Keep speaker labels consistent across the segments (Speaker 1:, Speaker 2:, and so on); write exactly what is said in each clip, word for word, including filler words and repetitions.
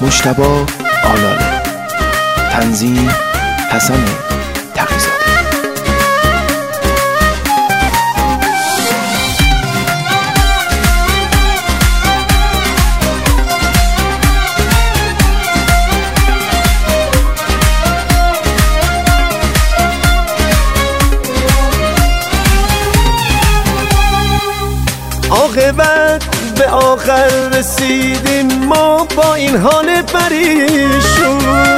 Speaker 1: مجتبی آلاله، تنظیم حسن تقی‌زاده.
Speaker 2: عاقبت به آخر رسیدیم ما با این حال پریشون،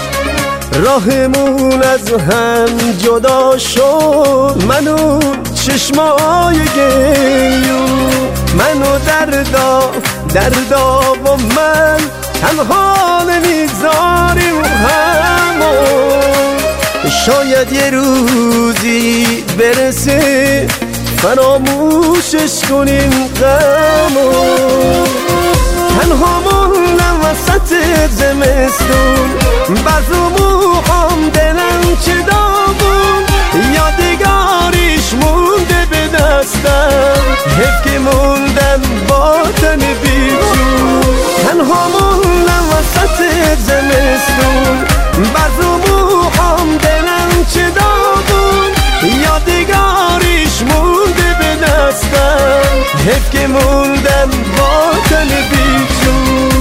Speaker 2: راهمون از هم جدا شد من و چشمای گریون، من و دردا دردا و من تنها نمیذاریم همون، شاید یه روزی برسه فراموشش کنیم غمو، تنها موندم وسط زمستون، بعضو موهام دلم چه داغون، یادگاریش مونده به دستم، حیف که موندم با تن بیجون، تنها موندم وسط زمستون، بعضو موهام دلم چه داغون، یادگاریش مونده به دستم، حیف که موندم با تن بیجون.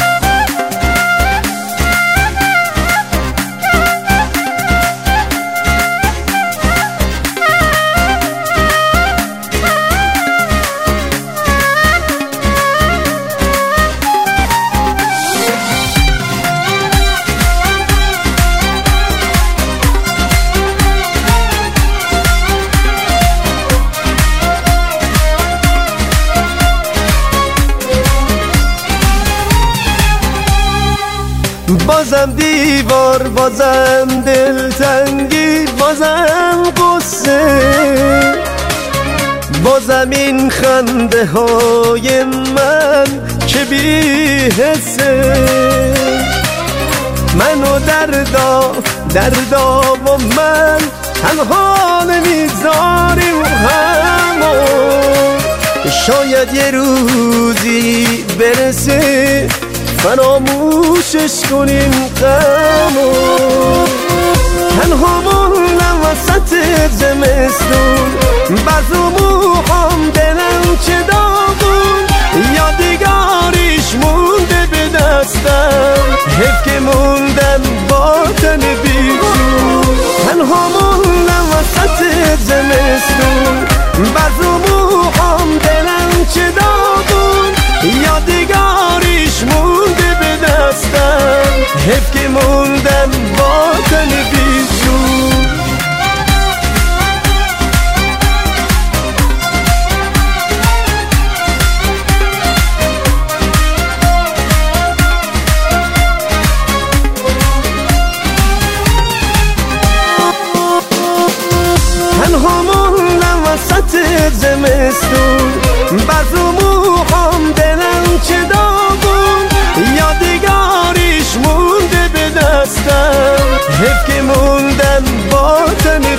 Speaker 2: بازم دیوار، بازم دلتنگی، بازم قصه، بازم این خنده های من که بی حسه، من و دردا دردا و من تنها نمیذاریم همون، شاید یه روزی برسه فراموشش کنیم غمو، تنها موندم وسط زمستون، بعضو موهام دلم چه داغون، یادگاریش مونده به دستم، حیف که موندم با تن بیجون، تنها موندم وسط زمستون، بعضو موهام دلم چه داغون، یادگاریش مونده به دستم، حیف که موندم با تن بیجون. تنها موندم وسط زمستون، بعضو موهام دلم چه داغون، یادگاریش مونده به دستم، حیف که موندم با تن